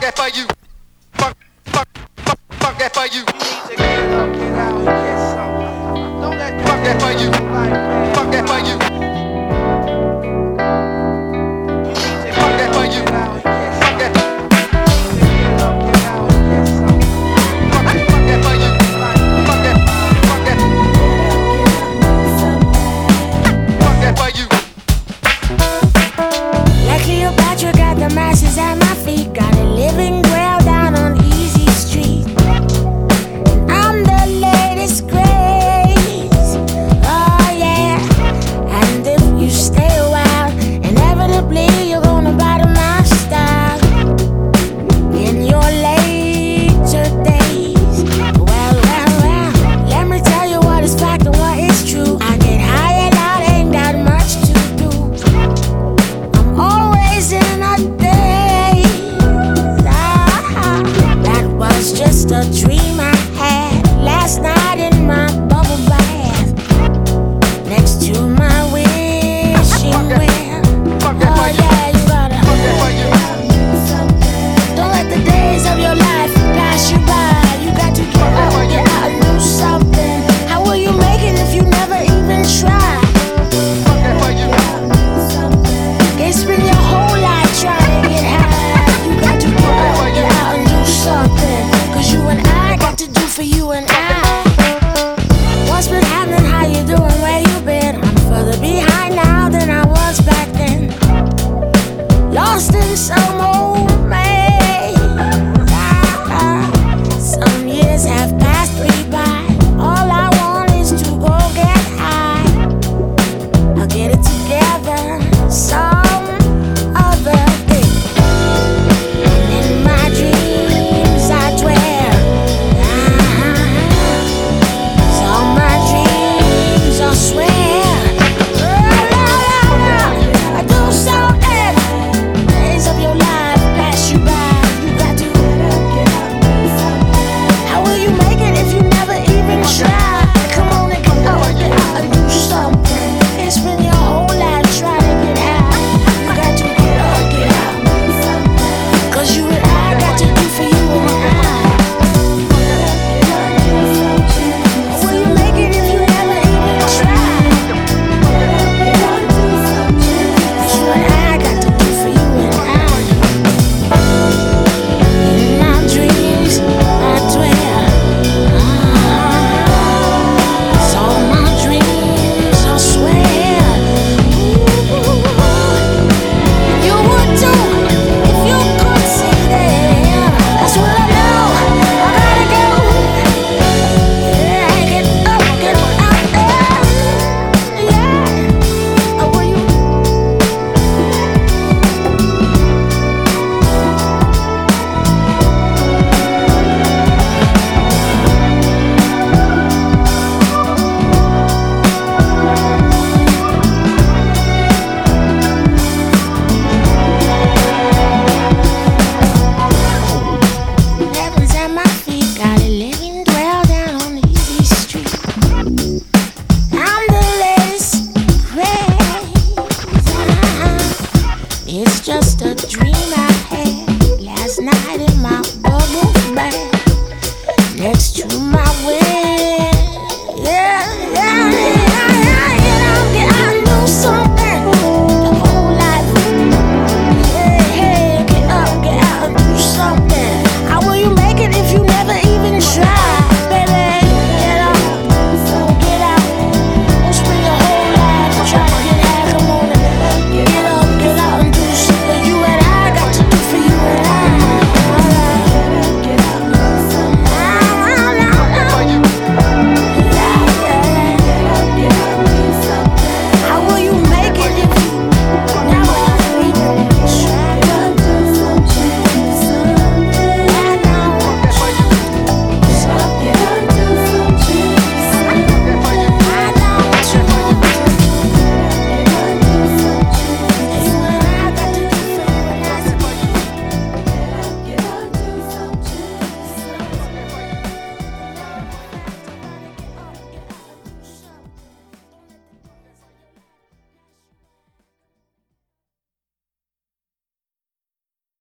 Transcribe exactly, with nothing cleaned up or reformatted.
that for you. Fuck, fuck, fuck, fuck that for you. You need to get up, get out, and get some. Don't let Fuck that for you. Fuck that for you. You need to Fuck that get for up, you. get out, and get Fuck that. some. You need to get up, get out, and get some. Fuck that. Fuck that for you. Fuck that. Fuck that. Fuck that for you. Like Cleopatra got the masses at my